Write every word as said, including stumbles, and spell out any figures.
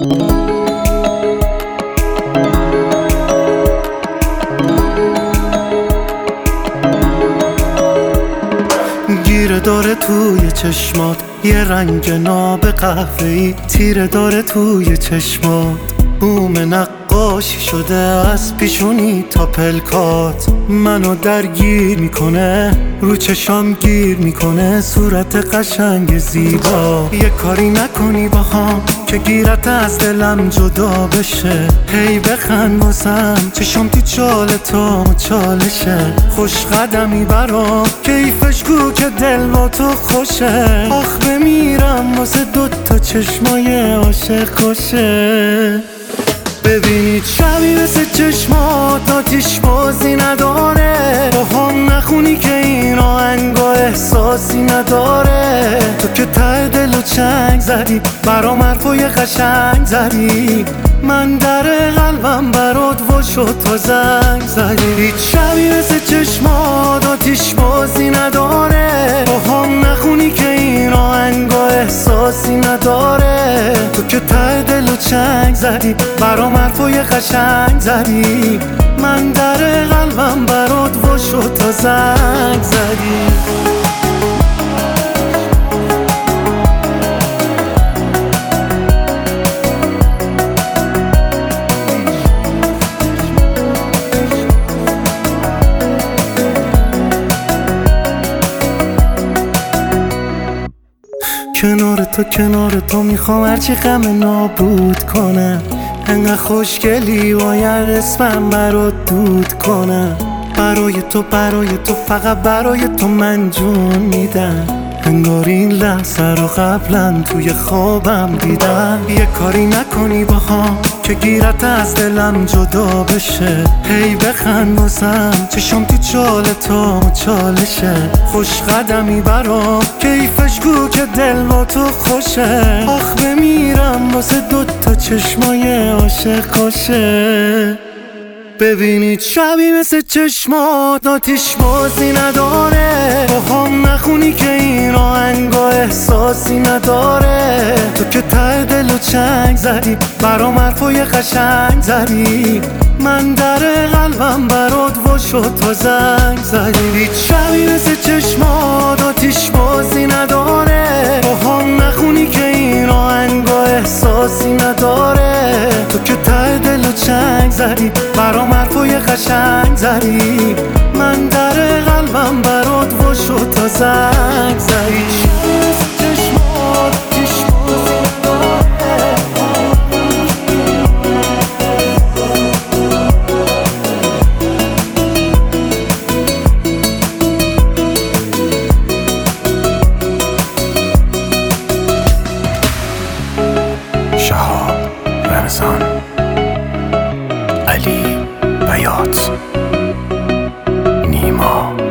گیره داره توی چشمات یه رنگ ناب قهوه‌ای، تیره داره توی چشمات بوم نقاشی شده از پیشونی تا پلکات. منو درگیر میکنه، رو چشام گیر میکنه صورت قشنگ زیبا. یه کاری نکنی باهام که گیرت از دلم جدا بشه. هی بخند واسم، چشام تو چال تو چالشه. خوش قدمی برام کیفش کو که دل با تو خوشه. آخ بمیرم واسه دوتا چشمای عاشق خوشه. ببینید شبی مثل چشمات آتیش بازی نداره. با هم نخونی که این آهنگا احساسی نداره. تو که ته دل و چنگ زدی، برام حرفای قشنگ زدی. من در قلبم برات وا شد تا زنگ زدی. هیچ شبی مثل چشمات آتیش بازی نداره. با هم نخونی که این آهنگا احساسی نداره. تو که ته دل و چنگ زدی، برام حرفای قشنگ زدی. من در قلبم برات وا شد تا زنگ زدی. کنار تو کنار تو میخوام هرچی غم نابود کنم. انقدر خوشگلی باید اسمم برات دود کنم. برای تو برای تو فقط برای تو من جون میدم. انگار این لحظه رو قبلا توی خوابم دیدم. یه کاری نکنی باهام که گیرت از دلم جدا بشه. هی بخند واسم، چشام تو چال تو چالشه. خوش قدمی برام کیفش کو که دل با تو خوشه. آخ بمیرم واسه دوتا چشمای عاشق خوشه. ببینید شبی مثل چشمات آتیش بازی نداره. با هم نخونی که این آهنگا احساسی نداره. تو که ته دل و چنگ زدی، برام حرفای قشنگ زدی. من در قلبم برات وا شد تا زنگ زدی. هیچ شبی مثل چشمات آتیش بازی نداره. با هم نخونی که این آهنگا احساسی نداره. تو که ته دل و چنگ زدی، برام حرفای قشنگ زدی. من در قلبم برات وا شد تا زنگ زدی. چشمات آتیش بازی نداره. شهاب رمضان، علی بیات، نیما